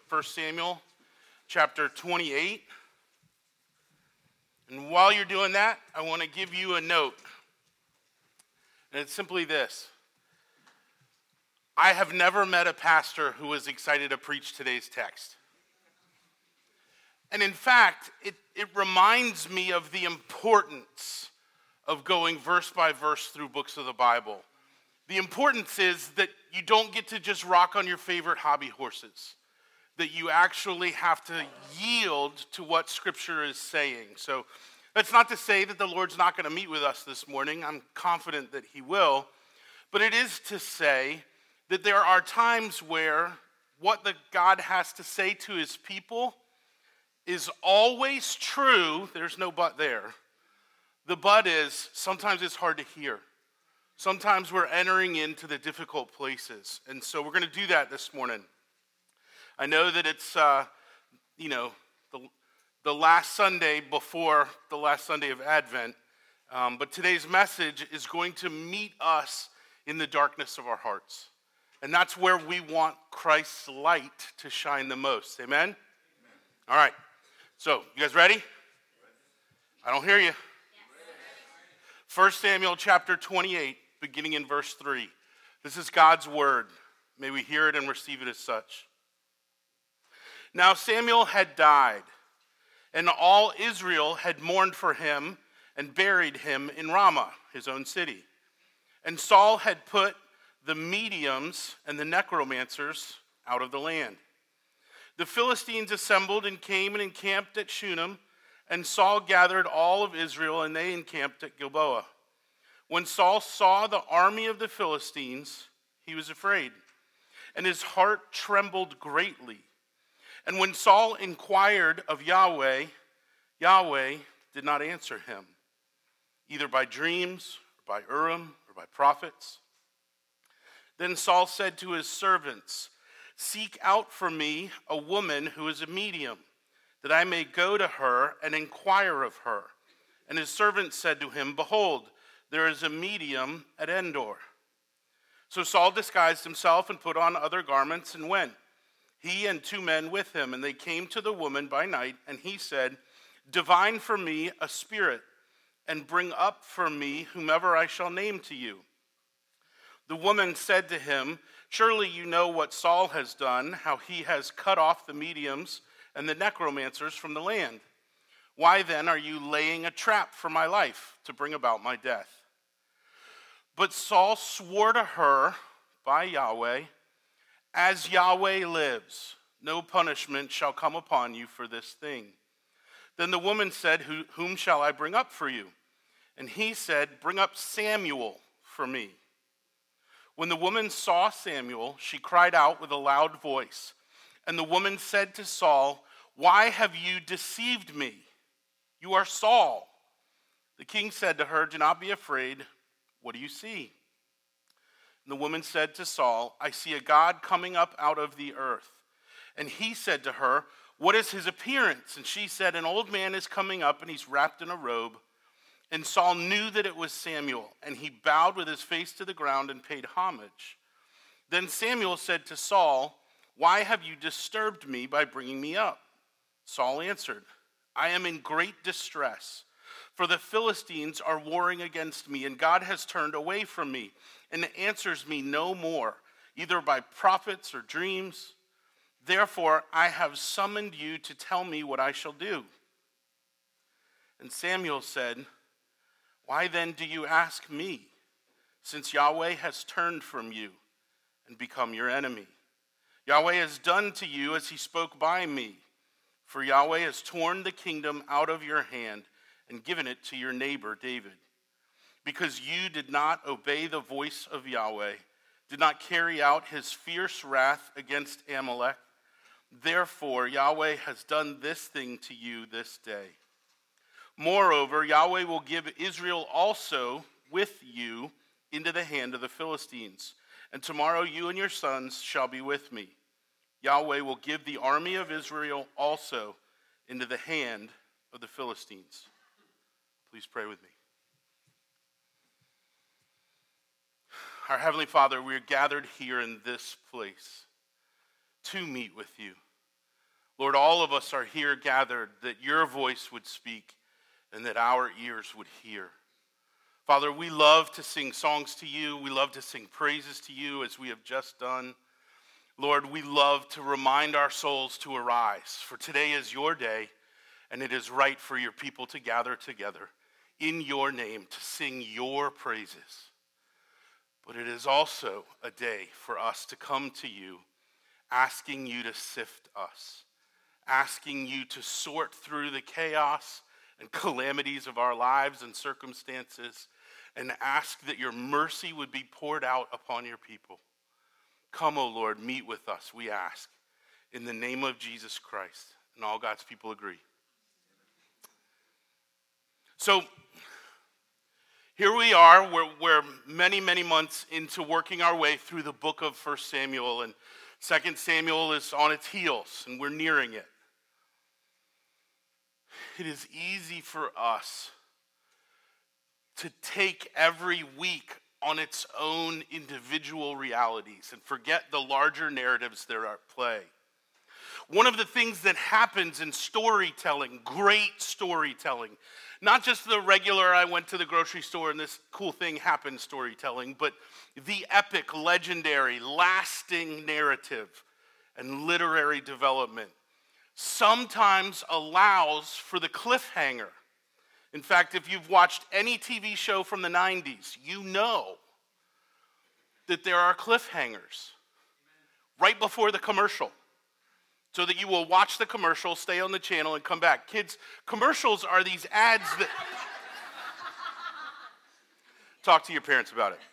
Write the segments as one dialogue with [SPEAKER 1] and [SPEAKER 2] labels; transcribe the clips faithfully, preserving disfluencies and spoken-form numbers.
[SPEAKER 1] First Samuel chapter twenty-eight. And while you're doing that, I want to give you a note. And it's simply this. I have never met a pastor who was excited to preach today's text. And in fact, it, it reminds me of the importance of going verse by verse through books of the Bible. The importance is that you don't get to just rock on your favorite hobby horses, that you actually have to yield to what Scripture is saying. So that's not to say that the Lord's not going to meet with us this morning. I'm confident that he will. But it is to say that there are times where what the God has to say to his people is always true. There's no but there. The but is sometimes it's hard to hear. Sometimes we're entering into the difficult places. And so we're going to do that this morning. I know that it's, uh, you know, the, the last Sunday before the last Sunday of Advent. Um, but today's message is going to meet us in the darkness of our hearts. And that's where we want Christ's light to shine the most. Amen? Amen. All right. So, you guys ready? I don't hear you. Yes. First Samuel chapter twenty-eight, beginning in verse three. This is God's word. May we hear it and receive it as such. Now Samuel had died, and all Israel had mourned for him and buried him in Ramah, his own city. And Saul had put the mediums and the necromancers out of the land. The Philistines assembled and came and encamped at Shunem, and Saul gathered all of Israel, and they encamped at Gilboa. When Saul saw the army of the Philistines, he was afraid, and his heart trembled greatly. And when Saul inquired of Yahweh, Yahweh did not answer him, either by dreams, or by Urim, or by prophets. Then Saul said to his servants, "Seek out for me a woman who is a medium, that I may go to her and inquire of her." And his servant said to him, "Behold, there is a medium at Endor." So Saul disguised himself and put on other garments and went, he and two men with him. And they came to the woman by night, and he said, "Divine for me a spirit, and bring up for me whomever I shall name to you." The woman said to him, "Surely you know what Saul has done, how he has cut off the mediums and the necromancers from the land. Why then are you laying a trap for my life to bring about my death?" But Saul swore to her by Yahweh, "As Yahweh lives, no punishment shall come upon you for this thing." Then the woman said, "Whom shall I bring up for you?" And he said, "Bring up Samuel for me." When the woman saw Samuel, she cried out with a loud voice. And the woman said to Saul, "Why have you deceived me? You are Saul." The king said to her, "Do not be afraid. What do you see?" And the woman said to Saul, "I see a God coming up out of the earth." And he said to her, "What is his appearance?" And she said, "An old man is coming up, and he's wrapped in a robe." And Saul knew that it was Samuel, and he bowed with his face to the ground and paid homage. Then Samuel said to Saul, "Why have you disturbed me by bringing me up?" Saul answered, "I am in great distress, for the Philistines are warring against me, and God has turned away from me and answers me no more, either by prophets or dreams. Therefore I have summoned you to tell me what I shall do." And Samuel said, "Why then do you ask me, since Yahweh has turned from you and become your enemy? Yahweh has done to you as he spoke by me, for Yahweh has torn the kingdom out of your hand and given it to your neighbor David. Because you did not obey the voice of Yahweh, did not carry out his fierce wrath against Amalek, therefore Yahweh has done this thing to you this day. Moreover, Yahweh will give Israel also with you into the hand of the Philistines, and tomorrow you and your sons shall be with me. Yahweh will give the army of Israel also into the hand of the Philistines." Please pray with me. Our Heavenly Father, we are gathered here in this place to meet with you. Lord, all of us are here gathered that your voice would speak and that our ears would hear. Father, we love to sing songs to you. We love to sing praises to you as we have just done. Lord, we love to remind our souls to arise, for today is your day, and it is right for your people to gather together in your name to sing your praises. But it is also a day for us to come to you, asking you to sift us, asking you to sort through the chaos and calamities of our lives and circumstances, and ask that your mercy would be poured out upon your people. Come, O Lord, meet with us, we ask, in the name of Jesus Christ. And all God's people agree. So, here we are, we're, we're many, many months into working our way through the book of First Samuel, and Second Samuel is on its heels, and we're nearing it. It is easy for us to take every week on its own individual realities and forget the larger narratives that are at play. One of the things that happens in storytelling, great storytelling, not just the regular I went to the grocery store and this cool thing happened storytelling, but the epic, legendary, lasting narrative and literary development sometimes allows for the cliffhanger. In fact, if you've watched any T V show from the nineties, you know that there are cliffhangers right before the commercial, so that you will watch the commercial, stay on the channel, and come back. Kids, commercials are these ads that... Talk to your parents about it.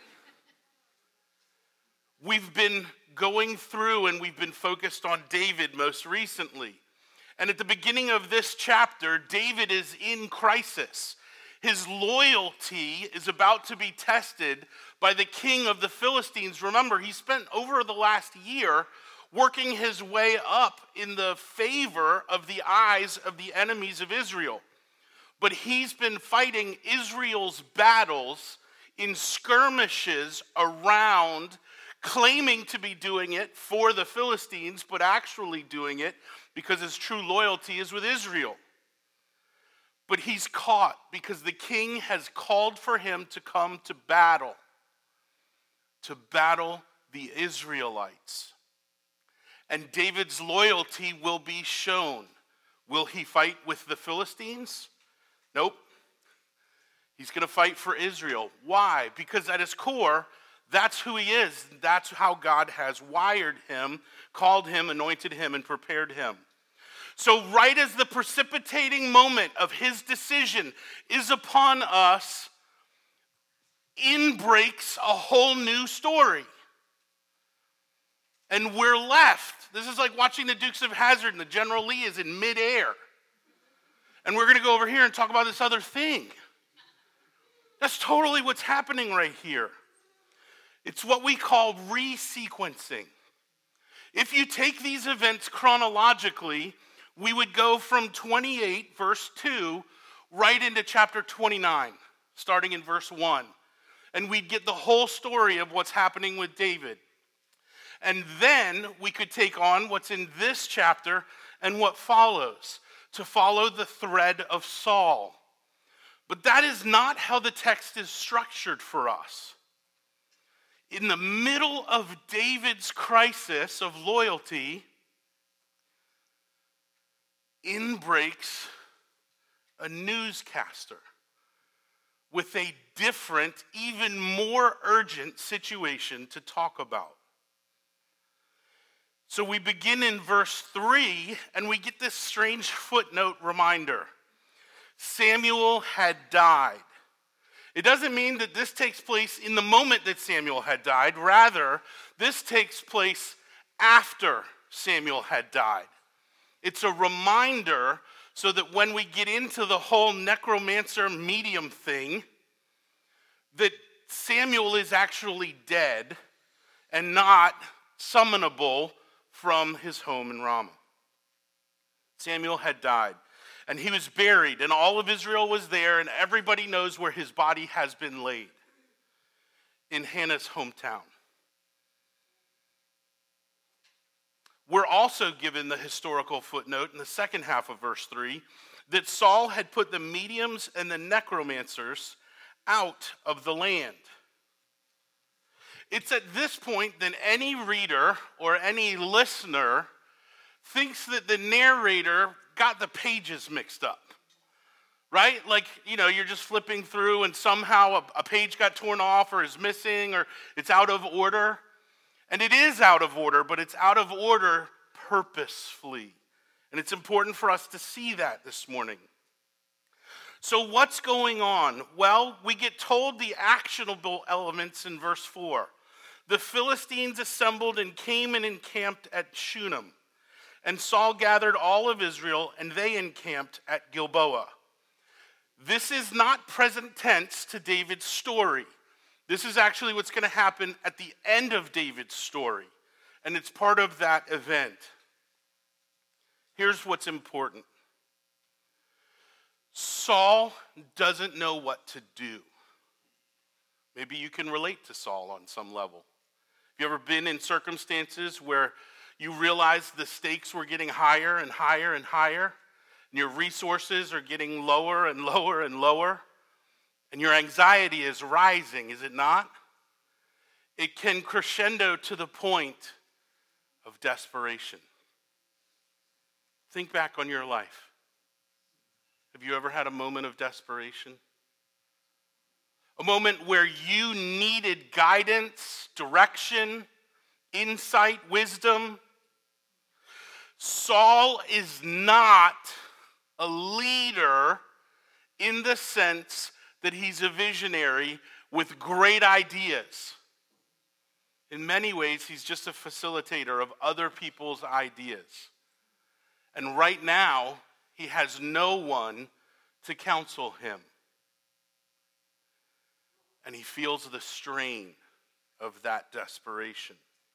[SPEAKER 1] We've been going through and we've been focused on David most recently. And at the beginning of this chapter, David is in crisis. His loyalty is about to be tested by the king of the Philistines. Remember, he spent over the last year working his way up in the favor of the eyes of the enemies of Israel. But he's been fighting Israel's battles in skirmishes around, claiming to be doing it for the Philistines, but actually doing it because his true loyalty is with Israel. But he's caught because the king has called for him to come to battle, to battle the Israelites. And David's loyalty will be shown. Will he fight with the Philistines? Nope. He's going to fight for Israel. Why? Because at his core, that's who he is. That's how God has wired him, called him, anointed him, and prepared him. So right as the precipitating moment of his decision is upon us, in breaks a whole new story. And we're left. This is like watching the Dukes of Hazzard and the General Lee is in midair. And we're going to go over here and talk about this other thing. That's totally what's happening right here. It's what we call resequencing. If you take these events chronologically, we would go from twenty-eight, verse two, right into chapter twenty-nine, starting in verse one. And we'd get the whole story of what's happening with David. And then we could take on what's in this chapter and what follows, to follow the thread of Saul. But that is not how the text is structured for us. In the middle of David's crisis of loyalty, in breaks a newscaster with a different, even more urgent situation to talk about. So we begin in verse three, and we get this strange footnote reminder. Samuel had died. It doesn't mean that this takes place in the moment that Samuel had died. Rather, this takes place after Samuel had died. It's a reminder so that when we get into the whole necromancer medium thing, that Samuel is actually dead and not summonable from his home in Ramah. Samuel had died, and he was buried, and all of Israel was there, and everybody knows where his body has been laid, in Hannah's hometown. we're also given the historical footnote in the second half of verse three that Saul had put the mediums and the necromancers out of the land. It's at this point that any reader or any listener thinks that the narrator got the pages mixed up, right? Like, you know, you're just flipping through and somehow a, a page got torn off or is missing or it's out of order. And it is out of order, but it's out of order purposefully. And it's important for us to see that this morning. So what's going on? Well, we get told the actionable elements in verse four. The Philistines assembled and came and encamped at Shunem. And Saul gathered all of Israel, and they encamped at Gilboa. This is not present tense to David's story. This is actually what's going to happen at the end of David's story, and it's part of that event. Here's what's important. Saul doesn't know what to do. Maybe you can relate to Saul on some level. Have you ever been in circumstances where you realize the stakes were getting higher and higher and higher, and your resources are getting lower and lower and lower? And your anxiety is rising, is it not? It can crescendo to the point of desperation. Think back on your life. Have you ever had a moment of desperation? A moment where you needed guidance, direction, insight, wisdom? Saul is not a leader in the sense that he's a visionary with great ideas. In many ways, he's just a facilitator of other people's ideas. And right now, he has no one to counsel him. And he feels the strain of that desperation.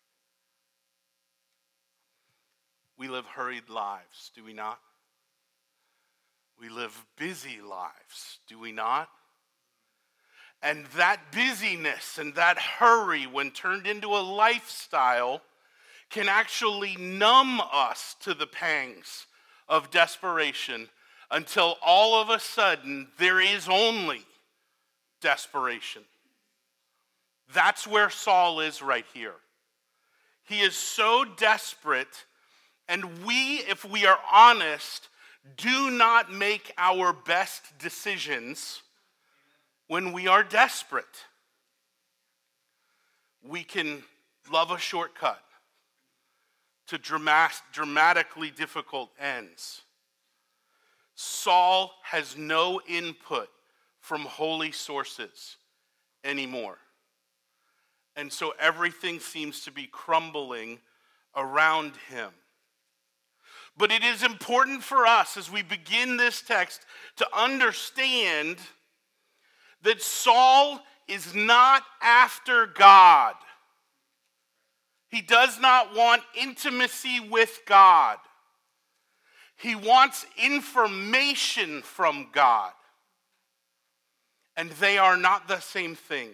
[SPEAKER 1] We live hurried lives, do we not? We live busy lives, do we not? And that busyness and that hurry, when turned into a lifestyle, can actually numb us to the pangs of desperation until all of a sudden there is only desperation. That's where Saul is right here. He is so desperate, and we, if we are honest, do not make our best decisions when we are desperate. We can love a shortcut to dramat- dramatically difficult ends. Saul has no input from holy sources anymore. And so everything seems to be crumbling around him. But it is important for us as we begin this text to understand that Saul is not after God. He does not want intimacy with God. He wants information from God. And they are not the same thing.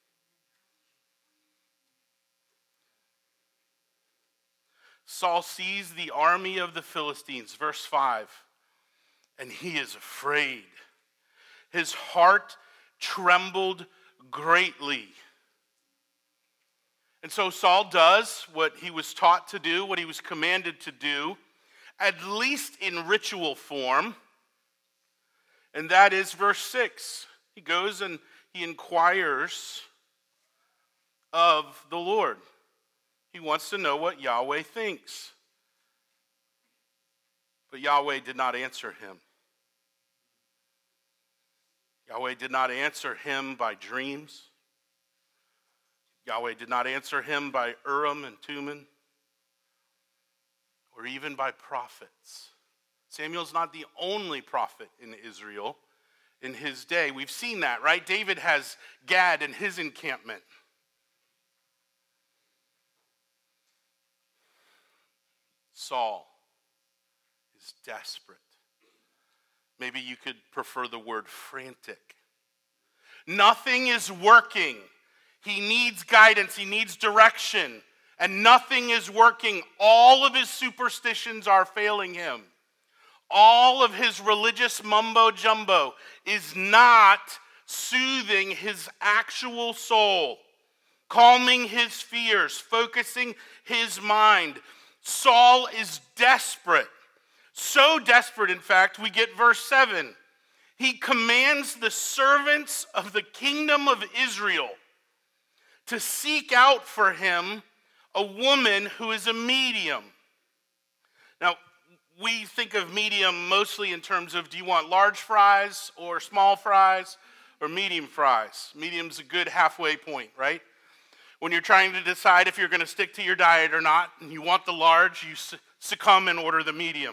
[SPEAKER 1] Saul sees the army of the Philistines, verse five, and he is afraid. His heart trembled greatly. And so Saul does what he was taught to do, what he was commanded to do, at least in ritual form. And that is verse six. He goes and he inquires of the Lord. He wants to know what Yahweh thinks. But Yahweh did not answer him. Yahweh did not answer him by dreams. Yahweh did not answer him by Urim and Thummim, or even by prophets. Samuel's not the only prophet in Israel in his day. We've seen that, right? David has Gad in his encampment. Saul is desperate. Maybe you could prefer the word frantic. Nothing is working. He needs guidance. He needs direction. and nothing is working. All of his superstitions are failing him. All of his religious mumbo jumbo is not soothing his actual soul, calming his fears, focusing his mind. Saul is desperate. So desperate, in fact, we get verse seven. He commands the servants of the kingdom of Israel to seek out for him a woman who is a medium. Now, we think of medium mostly in terms of, do you want large fries or small fries or medium fries? Medium's a good halfway point, right? When you're trying to decide if you're going to stick to your diet or not, and you want the large, you succumb and order the medium.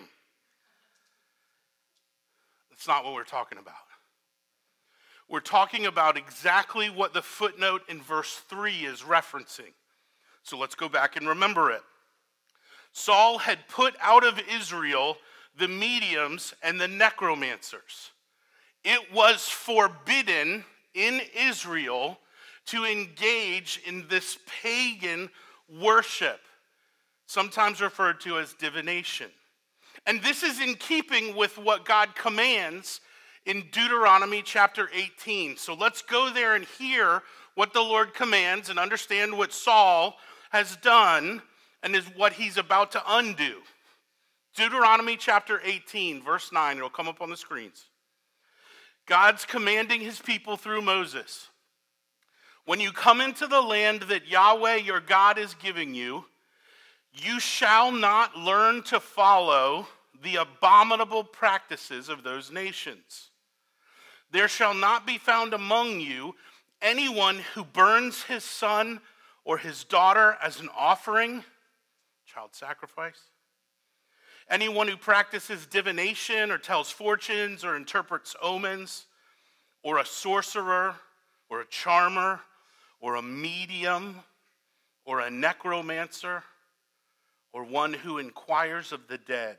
[SPEAKER 1] That's not what we're talking about. We're talking about exactly what the footnote in verse three is referencing. So let's go back and remember it. Saul had put out of Israel the mediums and the necromancers. It was forbidden in Israel to engage in this pagan worship, sometimes referred to as divination. And this is in keeping with what God commands in Deuteronomy chapter eighteen. So let's go there and hear what the Lord commands and understand what Saul has done and is what he's about to undo. Deuteronomy chapter eighteen, verse nine. It'll come up on the screens. God's commanding his people through Moses. When you come into the land that Yahweh your God is giving you, you shall not learn to follow the abominable practices of those nations. There shall not be found among you anyone who burns his son or his daughter as an offering, child sacrifice. Anyone who practices divination or tells fortunes or interprets omens, or a sorcerer or a charmer or a medium or a necromancer or one who inquires of the dead.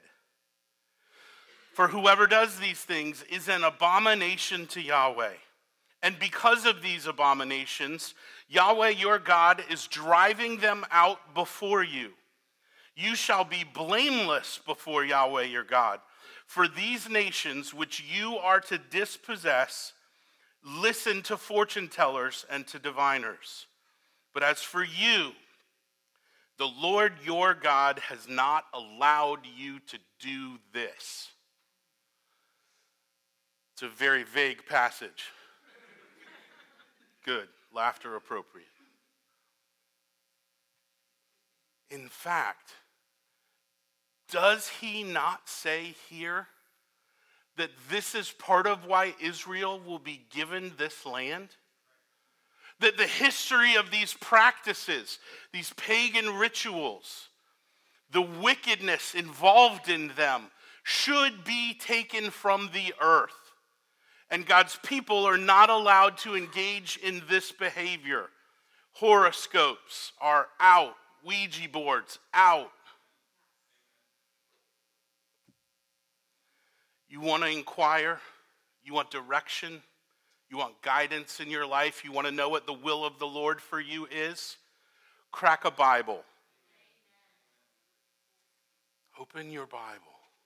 [SPEAKER 1] For whoever does these things is an abomination to Yahweh. And because of these abominations, Yahweh your God is driving them out before you. You shall be blameless before Yahweh your God. For these nations which you are to dispossess, listen to fortune tellers and to diviners. But as for you, the Lord your God has not allowed you to do this. It's a very vague passage. Good. Laughter appropriate. In fact, does he not say here that this is part of why Israel will be given this land? That the history of these practices, these pagan rituals, the wickedness involved in them should be taken from the earth. And God's people are not allowed to engage in this behavior. Horoscopes are out. Ouija boards out. You want to inquire? You want direction? You want guidance in your life? You want to know what the will of the Lord for you is? Crack a Bible. Open your Bible.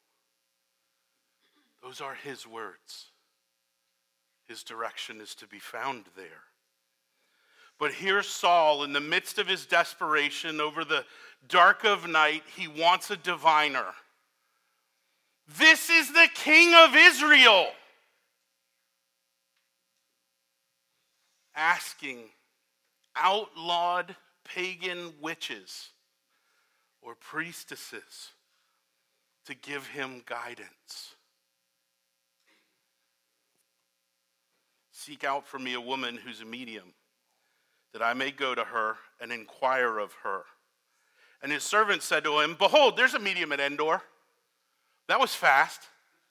[SPEAKER 1] Those are his words. His direction is to be found there. But here's Saul in the midst of his desperation over the dark of night. He wants a diviner. This is the king of Israel. Asking outlawed pagan witches or priestesses to give him guidance. Seek out for me a woman who's a medium, that I may go to her and inquire of her. And his servant said to him, behold, there's a medium at Endor. That was fast.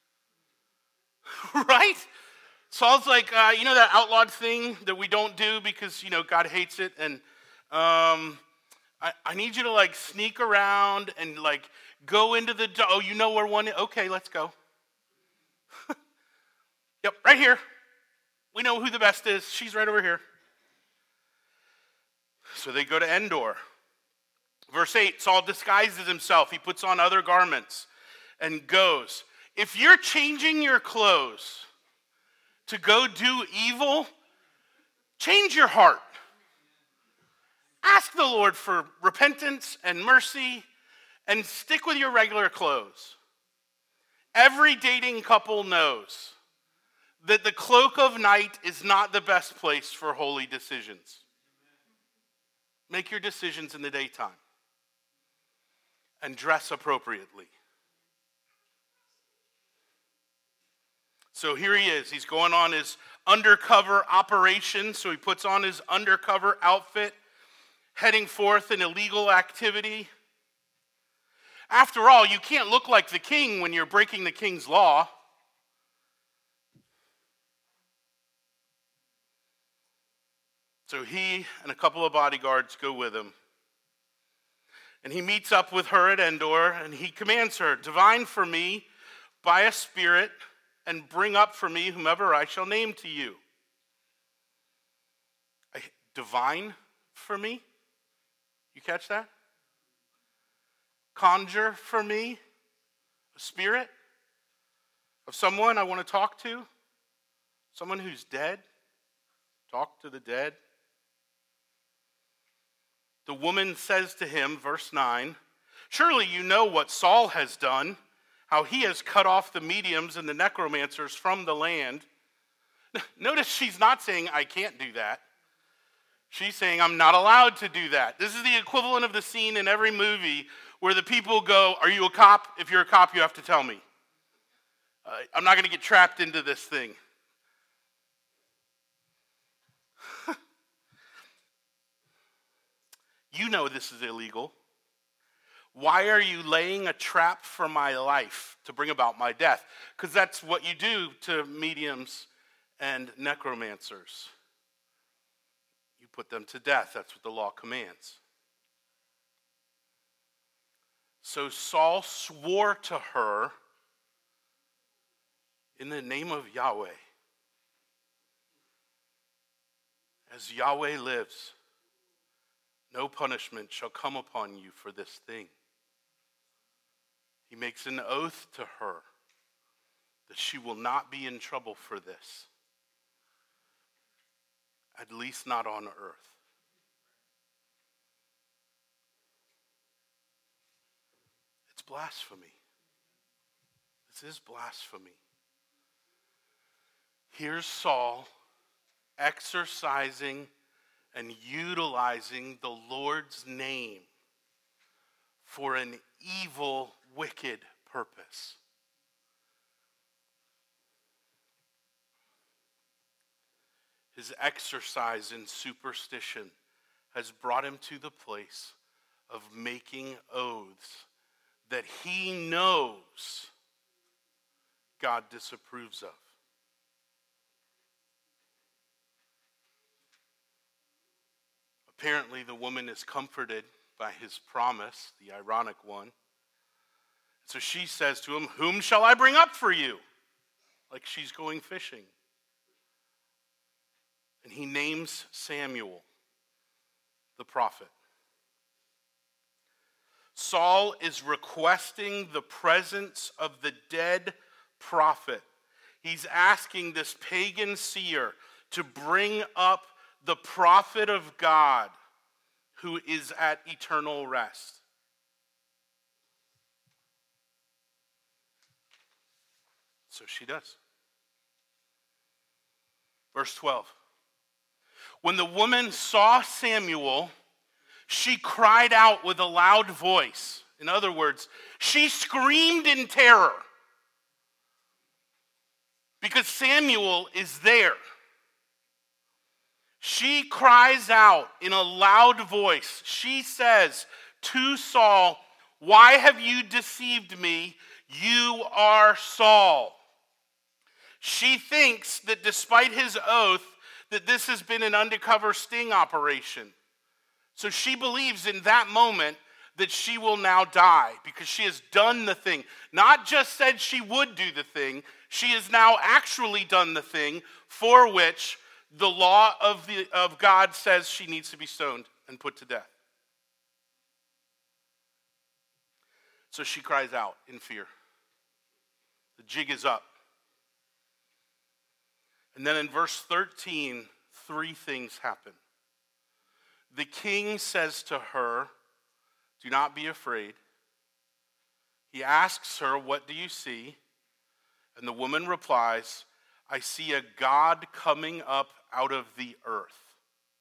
[SPEAKER 1] Right? Saul's like, uh, you know that outlawed thing that we don't do because, you know, God hates it? And um, I, I need you to, like, sneak around and, like, go into the, do- oh, you know where one is? Okay, let's go. Yep, right here. We know who the best is. She's right over here. So they go to Endor. Verse eight, Saul disguises himself. He puts on other garments and goes. If you're changing your clothes to go do evil, change your heart. Ask the Lord for repentance and mercy and stick with your regular clothes. Every dating couple knows that the cloak of night is not the best place for holy decisions. Make your decisions in the daytime and dress appropriately. So here he is. He's going on his undercover operation. So he puts on his undercover outfit, heading forth in illegal activity. After all, you can't look like the king when you're breaking the king's law. So he and a couple of bodyguards go with him. And he meets up with her at Endor, and he commands her, divine for me by a spirit, and bring up for me whomever I shall name to you. Divine for me? You catch that? Conjure for me a spirit of someone I want to talk to, someone who's dead. Talk to the dead. The woman says to him, verse nine, surely you know what Saul has done, how he has cut off the mediums and the necromancers from the land. Notice she's not saying, I can't do that. She's saying, I'm not allowed to do that. This is the equivalent of the scene in every movie where the people go, are you a cop? If you're a cop, you have to tell me. Uh, I'm not going to get trapped into this thing. You know this is illegal. Why are you laying a trap for my life to bring about my death? Because that's what you do to mediums and necromancers. You put them to death. That's what the law commands. So Saul swore to her in the name of Yahweh. As Yahweh lives, no punishment shall come upon you for this thing. He makes an oath to her that she will not be in trouble for this. At least not on earth. It's blasphemy. This is blasphemy. Here's Saul exercising and utilizing the Lord's name for an evil, wicked purpose. His exercise in superstition has brought him to the place of making oaths that he knows God disapproves of. Apparently, the woman is comforted by his promise, the ironic one. So she says to him, whom shall I bring up for you? Like she's going fishing. And he names Samuel, the prophet. Saul is requesting the presence of the dead prophet. He's asking this pagan seer to bring up the prophet of God who is at eternal rest. So she does. Verse twelve. When the woman saw Samuel, she cried out with a loud voice. In other words, she screamed in terror because Samuel is there. She cries out in a loud voice. She says to Saul, why have you deceived me? You are Saul. She thinks that despite his oath, that this has been an undercover sting operation. So she believes in that moment that she will now die because she has done the thing. Not just said she would do the thing, she has now actually done the thing for which the law of, the, of God says she needs to be stoned and put to death. So she cries out in fear. The jig is up. And then in verse thirteen, three things happen. The king says to her, "Do not be afraid." He asks her, "What do you see?" And the woman replies, "I see a God coming up out of the earth."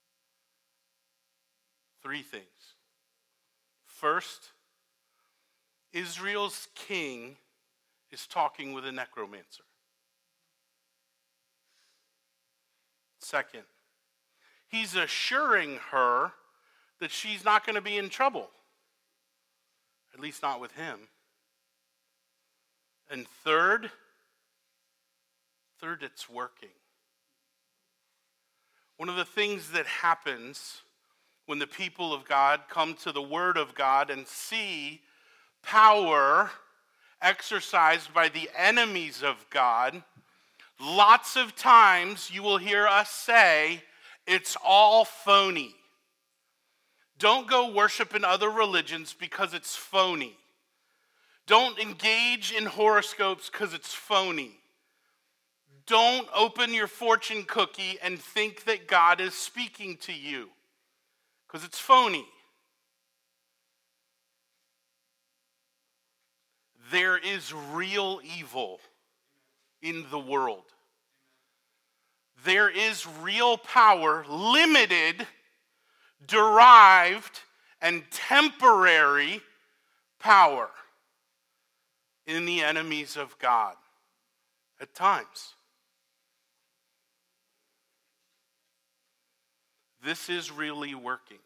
[SPEAKER 1] Three things. First, Israel's king is talking with a necromancer. Second, he's assuring her that she's not going to be in trouble, at least not with him. And third, third, it's working. One of the things that happens when the people of God come to the Word of God and see power exercised by the enemies of God, lots of times you will hear us say, it's all phony. Don't go worship in other religions because it's phony. Don't engage in horoscopes because it's phony. Don't open your fortune cookie and think that God is speaking to you because it's phony. There is real evil in the world. There is real power, limited, derived, and temporary power in the enemies of God at times. This is really working.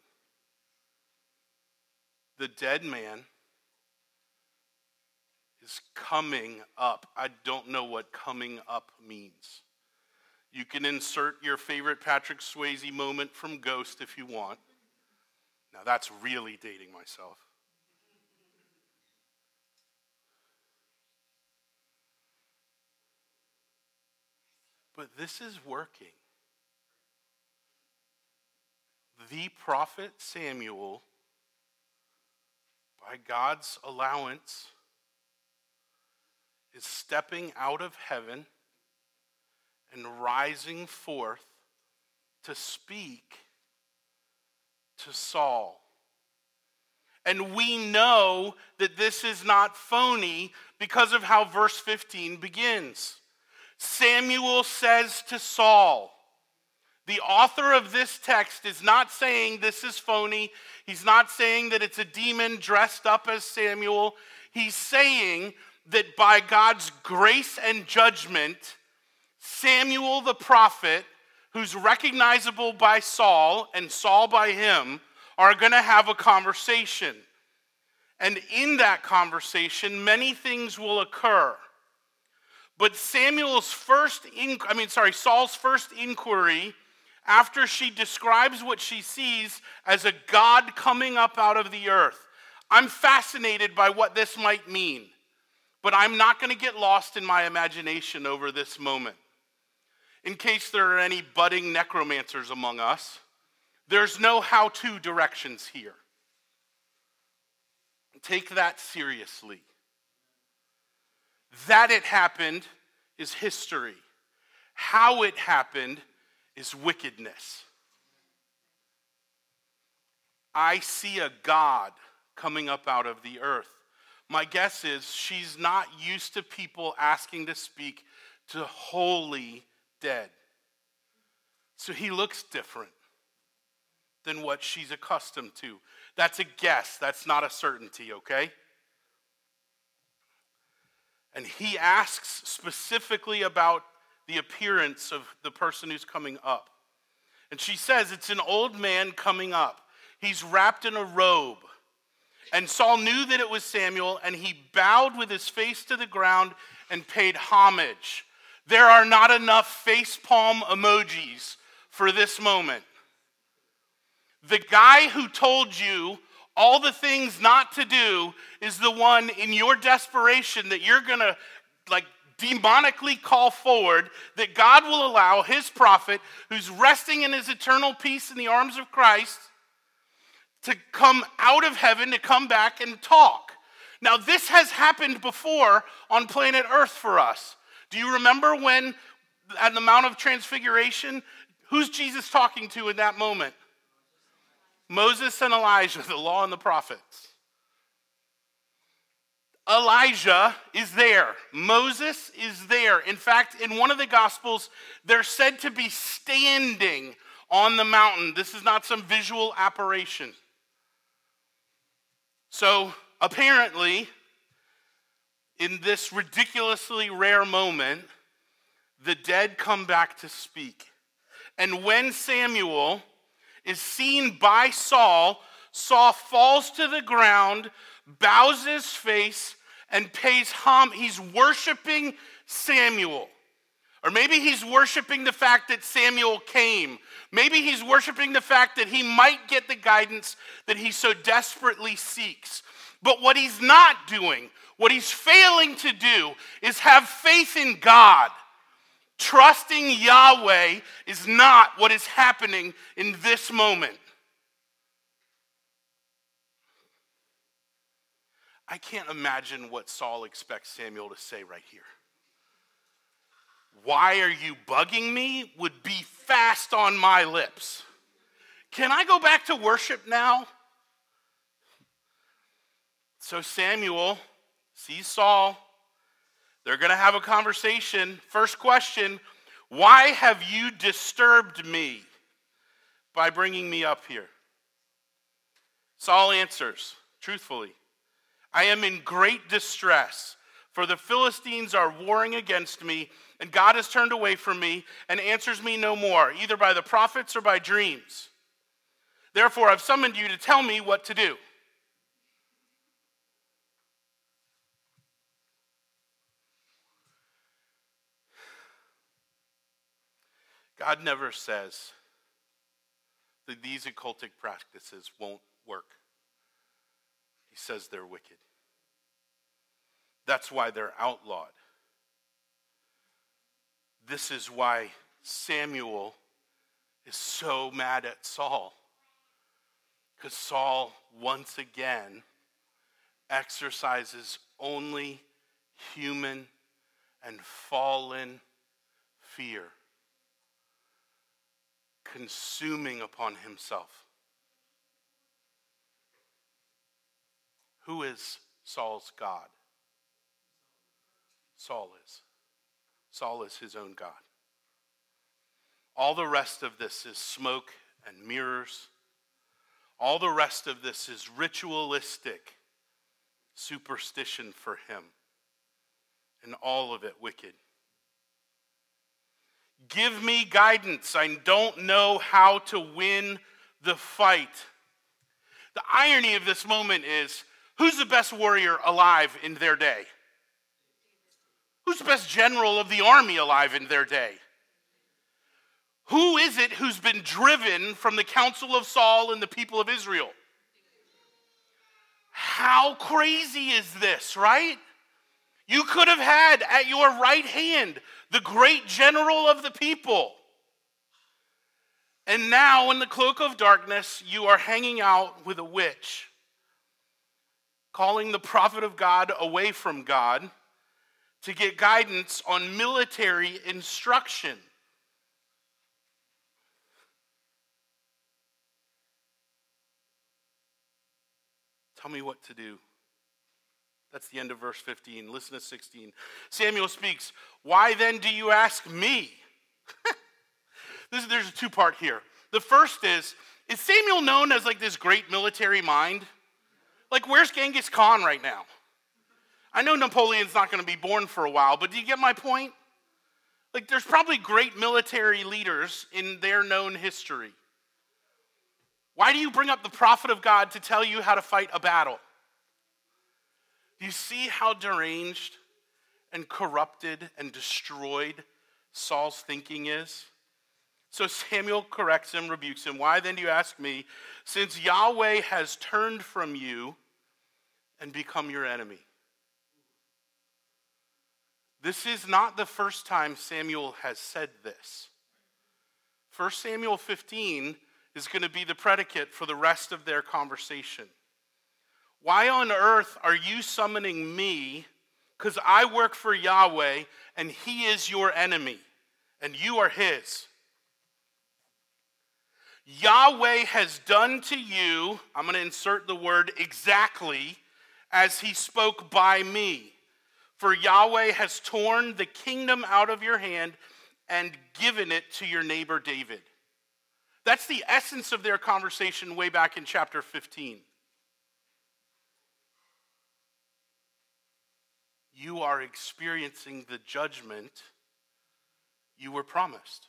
[SPEAKER 1] The dead man is coming up. I don't know what coming up means. You can insert your favorite Patrick Swayze moment from Ghost if you want. Now that's really dating myself. But this is working. The prophet Samuel, by God's allowance, is stepping out of heaven and rising forth to speak to Saul. And we know that this is not phony because of how verse fifteen begins. Samuel says to Saul, the author of this text is not saying this is phony. He's not saying that it's a demon dressed up as Samuel. He's saying that by God's grace and judgment, Samuel the prophet, who's recognizable by Saul and Saul by him, are going to have a conversation. And in that conversation, many things will occur. But Samuel's first, in, I mean, sorry, Saul's first inquiry, after she describes what she sees as a God coming up out of the earth, I'm fascinated by what this might mean. But I'm not going to get lost in my imagination over this moment. In case there are any budding necromancers among us, there's no how-to directions here. Take that seriously. That it happened is history. How it happened is wickedness. I see a God coming up out of the earth. My guess is she's not used to people asking to speak to holy dead. So he looks different than what she's accustomed to. That's a guess. That's not a certainty, okay? And he asks specifically about the appearance of the person who's coming up. And she says it's an old man coming up. He's wrapped in a robe. And Saul knew that it was Samuel, and he bowed with his face to the ground and paid homage. There are not enough facepalm emojis for this moment. The guy who told you all the things not to do is the one in your desperation that you're going to like demonically call forward, that God will allow his prophet, who's resting in his eternal peace in the arms of Christ, to come out of heaven, to come back and talk. Now, this has happened before on planet Earth for us. Do you remember when, at the Mount of Transfiguration, who's Jesus talking to in that moment? Moses and Elijah, the law and the prophets. Elijah is there. Moses is there. In fact, in one of the Gospels, they're said to be standing on the mountain. This is not some visual apparition. So, apparently, in this ridiculously rare moment, the dead come back to speak. And when Samuel is seen by Saul, Saul falls to the ground, bows his face, and pays homage. He's worshiping Samuel. Or maybe he's worshiping the fact that Samuel came. Maybe he's worshiping the fact that he might get the guidance that he so desperately seeks. But what he's not doing, what he's failing to do, is have faith in God. Trusting Yahweh is not what is happening in this moment. I can't imagine what Saul expects Samuel to say right here. Why are you bugging me would be fast on my lips. Can I go back to worship now? So Samuel sees Saul. They're going to have a conversation. First question, why have you disturbed me by bringing me up here? Saul answers, truthfully, I am in great distress, for the Philistines are warring against me, and God has turned away from me and answers me no more, either by the prophets or by dreams. Therefore, I've summoned you to tell me what to do. God never says that these occultic practices won't work. He says they're wicked. That's why they're outlawed. This is why Samuel is so mad at Saul. Because Saul, once again, exercises only human and fallen fear, consuming upon himself. Who is Saul's God? Saul is. Saul is his own God. All the rest of this is smoke and mirrors. All the rest of this is ritualistic superstition for him. And all of it wicked. Give me guidance. I don't know how to win the fight. The irony of this moment is, who's the best warrior alive in their day? Who's the best general of the army alive in their day? Who is it who's been driven from the council of Saul and the people of Israel? How crazy is this, right? You could have had at your right hand the great general of the people. And now in the cloak of darkness, you are hanging out with a witch, calling the prophet of God away from God to get guidance on military instruction. Tell me what to do. That's the end of verse fifteen. Listen to sixteen. Samuel speaks, why then do you ask me? this, there's a two-part here. The first is, is Samuel known as like this great military mind? Like, where's Genghis Khan right now? I know Napoleon's not going to be born for a while, but do you get my point? Like, there's probably great military leaders in their known history. Why do you bring up the prophet of God to tell you how to fight a battle? Do you see how deranged and corrupted and destroyed Saul's thinking is? So Samuel corrects him, rebukes him. Why then do you ask me, since Yahweh has turned from you and become your enemy? This is not the first time Samuel has said this. First Samuel fifteen is going to be the predicate for the rest of their conversation. Why on earth are you summoning me? Because I work for Yahweh, and he is your enemy, and you are his. Yahweh has done to you, I'm going to insert the word exactly, as he spoke by me. For Yahweh has torn the kingdom out of your hand and given it to your neighbor David. That's the essence of their conversation way back in chapter fifteen. You are experiencing the judgment you were promised.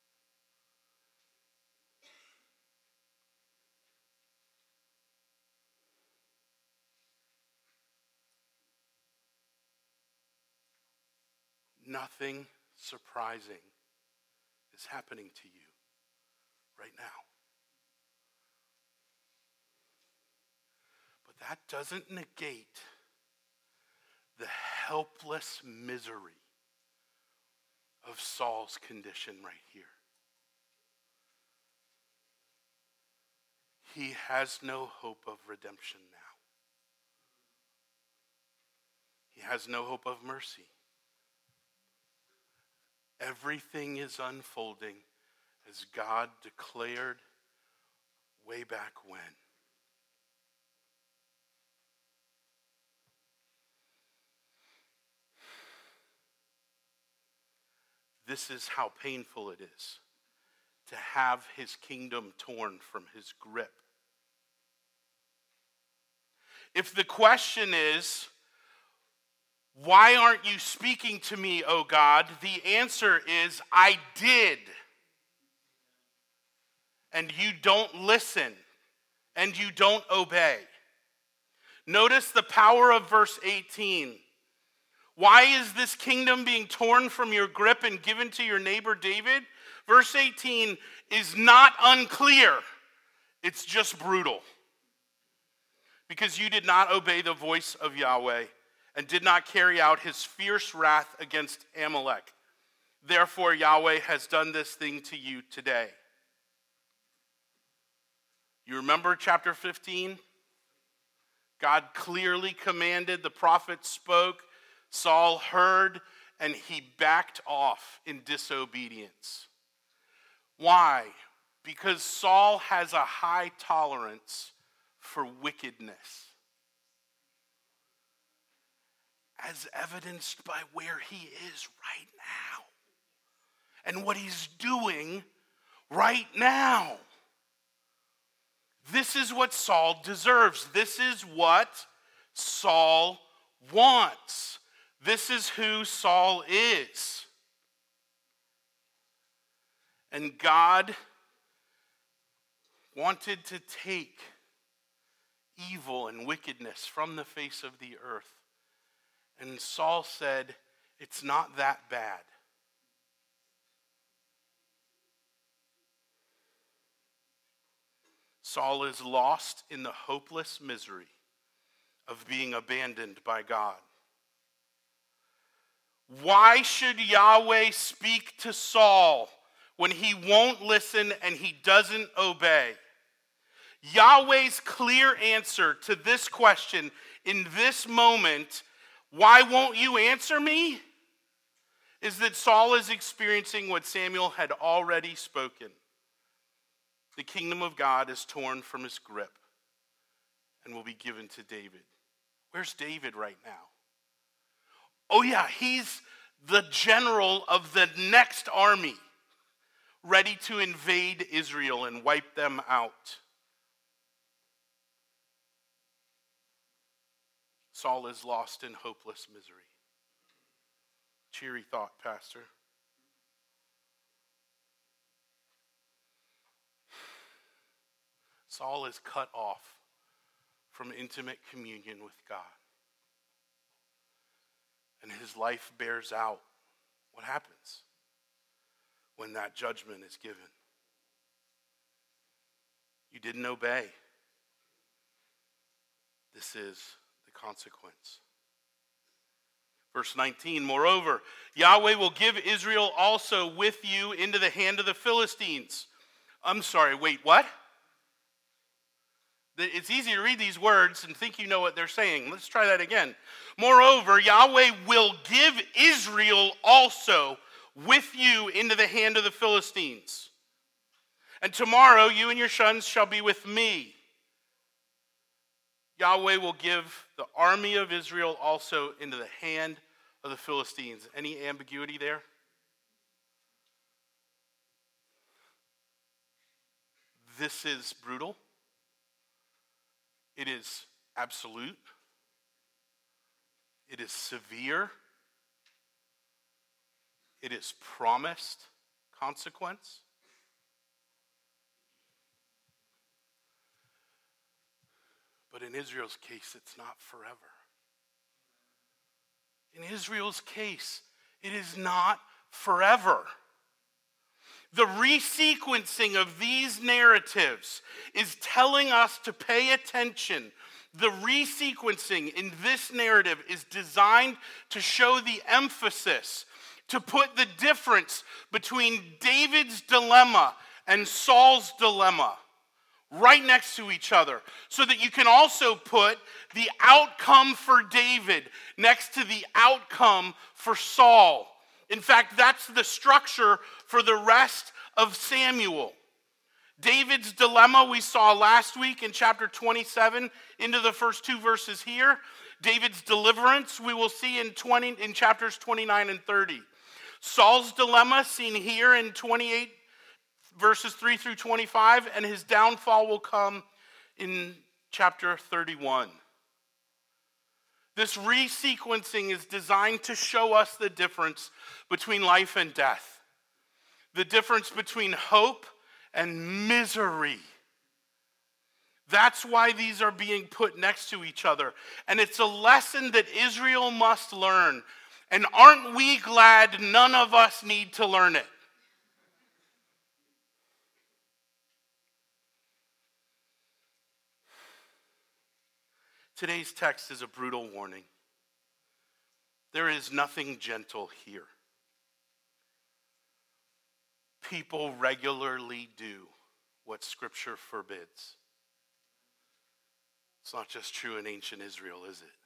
[SPEAKER 1] Nothing surprising is happening to you right now. But that doesn't negate the helpless misery of Saul's condition right here. He has no hope of redemption now. He has no hope of mercy. Everything is unfolding as God declared way back when. This is how painful it is to have his kingdom torn from his grip. If the question is, why aren't you speaking to me, O God? The answer is, I did. And you don't listen, and you don't obey. Notice the power of verse eighteen. Why is this kingdom being torn from your grip and given to your neighbor David? Verse eighteen is not unclear. It's just brutal. Because you did not obey the voice of Yahweh and did not carry out his fierce wrath against Amalek. Therefore, Yahweh has done this thing to you today. You remember chapter fifteen? God clearly commanded, the prophet spoke, Saul heard, and he backed off in disobedience. Why? Because Saul has a high tolerance for wickedness, as evidenced by where he is right now and what he's doing right now. This is what Saul deserves. This is what Saul wants. This is who Saul is. And God wanted to take evil and wickedness from the face of the earth. And Saul said, it's not that bad. Saul is lost in the hopeless misery of being abandoned by God. Why should Yahweh speak to Saul when he won't listen and he doesn't obey? Yahweh's clear answer to this question in this moment, why won't you answer me? Is that Saul is experiencing what Samuel had already spoken. The kingdom of God is torn from his grip and will be given to David. Where's David right now? Oh yeah, he's the general of the next army, ready to invade Israel and wipe them out. Saul is lost in hopeless misery. Cheery thought, Pastor. Saul is cut off from intimate communion with God. And his life bears out what happens when that judgment is given. You didn't obey. This is the consequence. Verse nineteen, moreover, Yahweh will give Israel also with you into the hand of the Philistines. I'm sorry, wait, what? It's easy to read these words and think you know what they're saying. Let's try that again. Moreover, Yahweh will give Israel also with you into the hand of the Philistines. And tomorrow you and your sons shall be with me. Yahweh will give the army of Israel also into the hand of the Philistines. Any ambiguity there? This is brutal. It is absolute. It is severe. It is promised consequence. But in Israel's case, it's not forever. In Israel's case, it is not forever. The resequencing of these narratives is telling us to pay attention. The resequencing in this narrative is designed to show the emphasis, to put the difference between David's dilemma and Saul's dilemma right next to each other, so that you can also put the outcome for David next to the outcome for Saul. In fact, that's the structure for the rest of Samuel. David's dilemma we saw last week in chapter twenty-seven into the first two verses here. David's deliverance we will see in twenty in chapters twenty-nine and thirty. Saul's dilemma seen here in twenty-eight verses three through twenty-five, and his downfall will come in chapter thirty-one. This resequencing is designed to show us the difference between life and death, the difference between hope and misery. That's why these are being put next to each other. And it's a lesson that Israel must learn. And aren't we glad none of us need to learn it? Today's text is a brutal warning. There is nothing gentle here. People regularly do what Scripture forbids. It's not just true in ancient Israel, is it?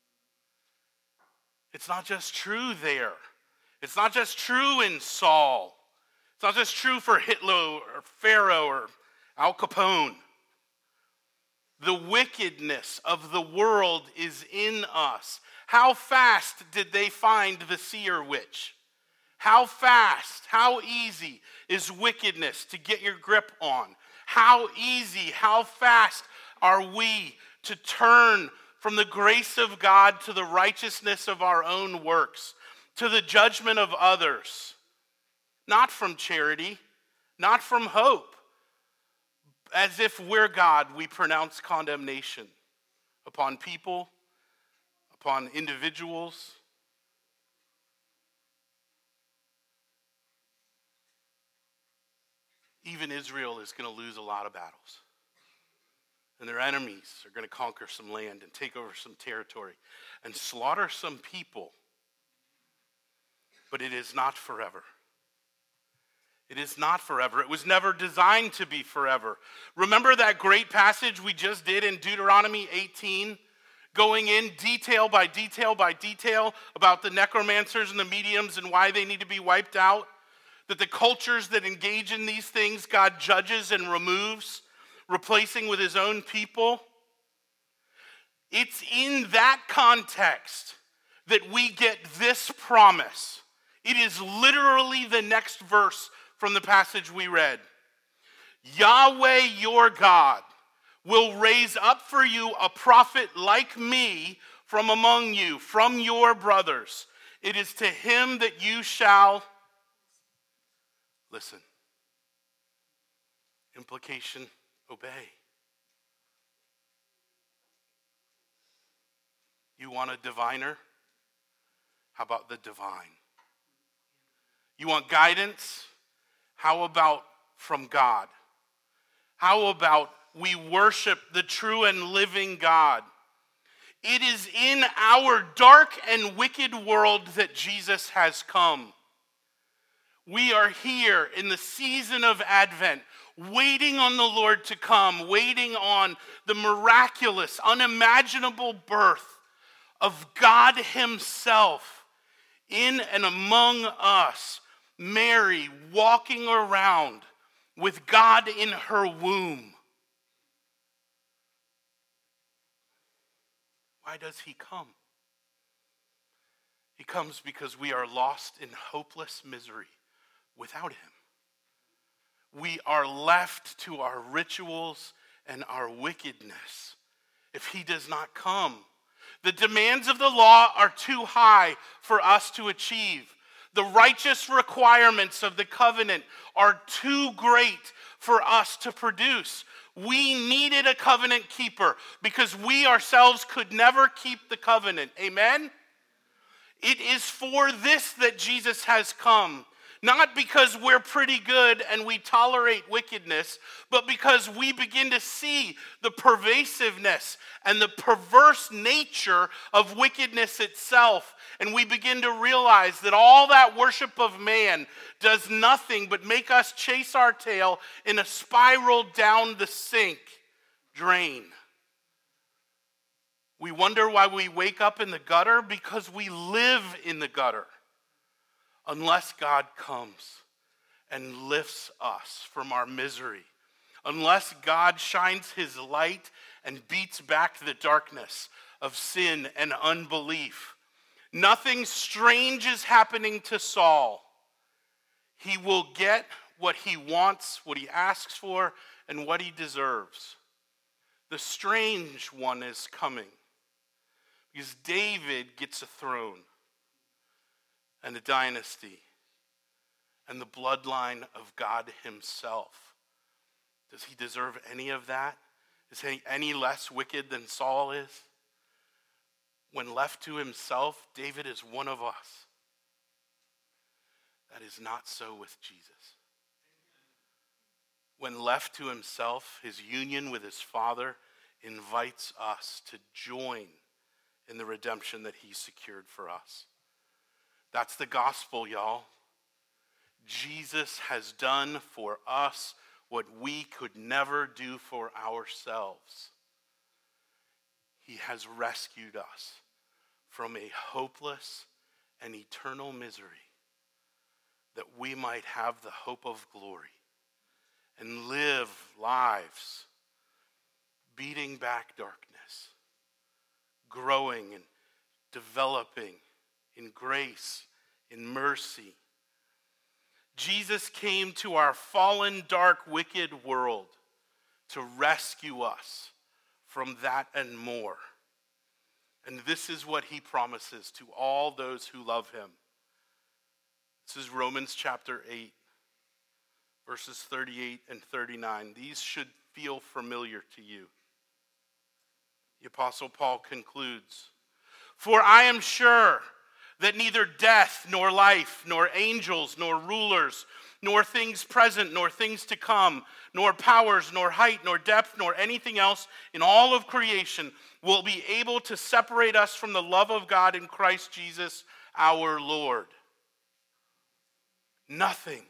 [SPEAKER 1] It's not just true there. It's not just true in Saul. It's not just true for Hitler or Pharaoh or Al Capone. The wickedness of the world is in us. How fast did they find the seer witch? How fast, how easy is wickedness to get your grip on? How easy, how fast are we to turn from the grace of God to the righteousness of our own works, to the judgment of others? Not from charity, not from hope. As if we're God, we pronounce condemnation upon people, upon individuals. Even Israel is going to lose a lot of battles. And their enemies are going to conquer some land and take over some territory and slaughter some people. But it is not forever. It is not forever. It was never designed to be forever. Remember that great passage we just did in Deuteronomy eighteen? Going in detail by detail by detail about the necromancers and the mediums and why they need to be wiped out? That the cultures that engage in these things, God judges and removes, replacing with his own people. It's in that context that we get this promise. It is literally the next verse from the passage we read. Yahweh your God will raise up for you a prophet like me from among you, from your brothers. It is to him that you shall listen. Implication, obey. You want a diviner? How about the divine? You want guidance? How about from God? How about we worship the true and living God? It is in our dark and wicked world that Jesus has come. We are here in the season of Advent, waiting on the Lord to come, waiting on the miraculous, unimaginable birth of God himself in and among us. Mary walking around with God in her womb. Why does he come? He comes because we are lost in hopeless misery without him. We are left to our rituals and our wickedness if he does not come. The demands of the law are too high for us to achieve. The righteous requirements of the covenant are too great for us to produce. We needed a covenant keeper because we ourselves could never keep the covenant. Amen? It is for this that Jesus has come. Not because we're pretty good and we tolerate wickedness, but because we begin to see the pervasiveness and the perverse nature of wickedness itself. And we begin to realize that all that worship of man does nothing but make us chase our tail in a spiral down the sink drain. We wonder why we wake up in the gutter, because we live in the gutter. Unless God comes and lifts us from our misery, unless God shines his light and beats back the darkness of sin and unbelief, nothing strange is happening to Saul. He will get what he wants, what he asks for, and what he deserves. The strange one is coming because David gets a throne and a dynasty, and the bloodline of God himself. Does he deserve any of that? Is he any less wicked than Saul is? When left to himself, David is one of us. That is not so with Jesus. When left to himself, his union with his Father invites us to join in the redemption that he secured for us. That's the gospel, y'all. Jesus has done for us what we could never do for ourselves. He has rescued us from a hopeless and eternal misery, that we might have the hope of glory and live lives beating back darkness, growing and developing in grace, in mercy. Jesus came to our fallen, dark, wicked world to rescue us from that and more. And this is what he promises to all those who love him. This is Romans chapter eight, verses thirty-eight and thirty-nine. These should feel familiar to you. The Apostle Paul concludes, "For I am sure that neither death, nor life, nor angels, nor rulers, nor things present, nor things to come, nor powers, nor height, nor depth, nor anything else in all of creation will be able to separate us from the love of God in Christ Jesus our Lord." Nothing,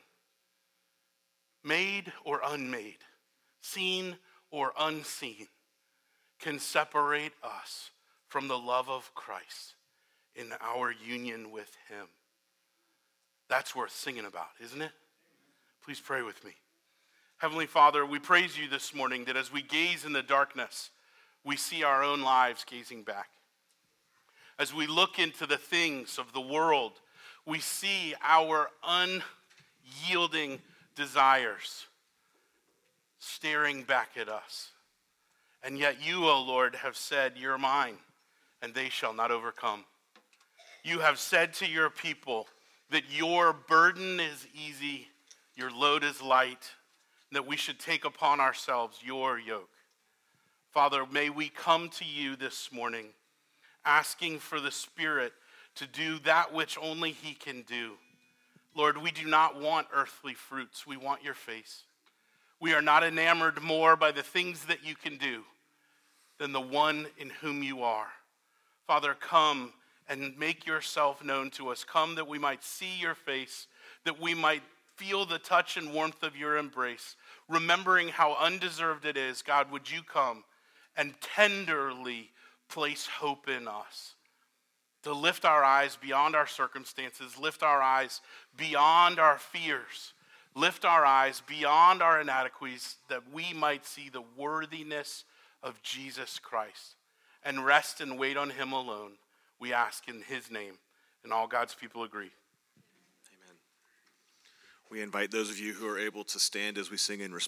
[SPEAKER 1] made or unmade, seen or unseen, can separate us from the love of Christ in our union with him. That's worth singing about, isn't it? Please pray with me. Heavenly Father, we praise you this morning that as we gaze in the darkness, we see our own lives gazing back. As we look into the things of the world, we see our unyielding desires staring back at us. And yet you, O Lord, have said, "You're mine, and they shall not overcome." You have said to your people that your burden is easy, your load is light, that we should take upon ourselves your yoke. Father, may we come to you this morning asking for the Spirit to do that which only he can do. Lord, we do not want earthly fruits. We want your face. We are not enamored more by the things that you can do than the one in whom you are. Father, come and make yourself known to us. Come that we might see your face, that we might feel the touch and warmth of your embrace, remembering how undeserved it is, God, would you come and tenderly place hope in us, to lift our eyes beyond our circumstances, lift our eyes beyond our fears, lift our eyes beyond our inadequacies, that we might see the worthiness of Jesus Christ and rest and wait on him alone. We ask in his name, and all God's people agree.
[SPEAKER 2] Amen. We invite those of you who are able to stand as we sing in response.